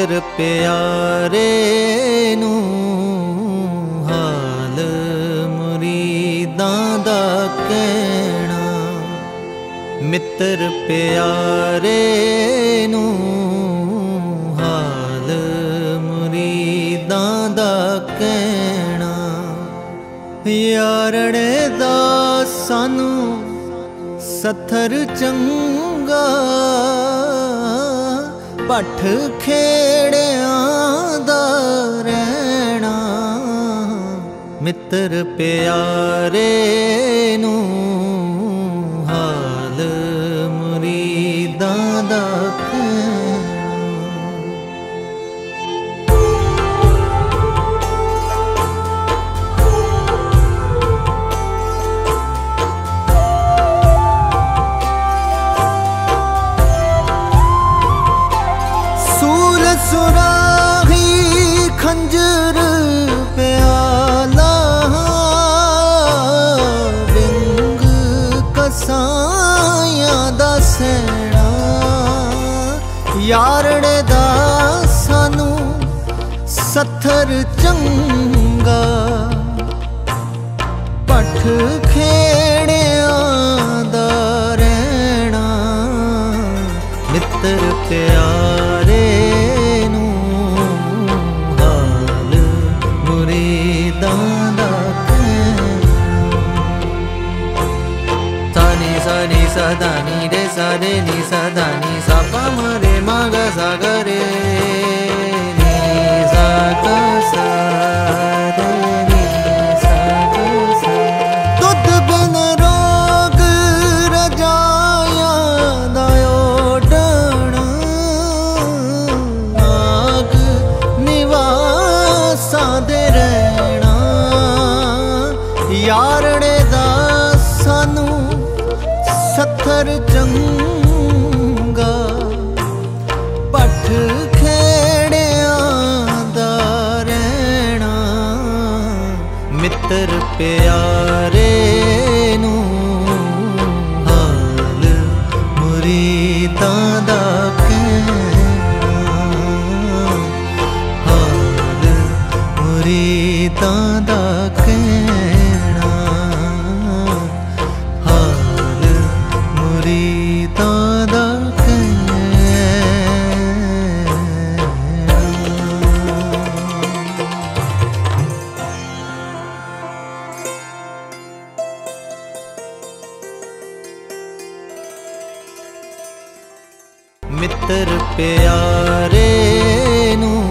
मित्र प्यारे नू हाल मुरीदां दा कहना। मित्र प्यारे नू हाल मुरीदां दा कहना। यारड़े दा सानू सत्थर चंगा पठ खेड़ियां दा रहना। मित्र प्यारे नू हाल मुरीदां दा सुराही खंजर प्याला विंग कसायां दा सैना। यारड़े दा सानू सत्थर चंगा पठ खेड़ियां दा रहना। मित्र प्यारे नू हाल मुरीदां दा कहना। सा नि सा दा नि रे सा रे नि सा दा नि सा पा म रे म ग सा ग रे नि सा ग सा रे नि सा ग सा। दुध बिन रोग रजाया दायो दे रहना। यारड़े दा सानू सत्थर चंगा पठ खेड़ियां दा रहना। मित्र प्यारे नू हाल मुरीदां दा मुरीदां दा कहना। हाल मुरीदां दा मित्र प्यारे नू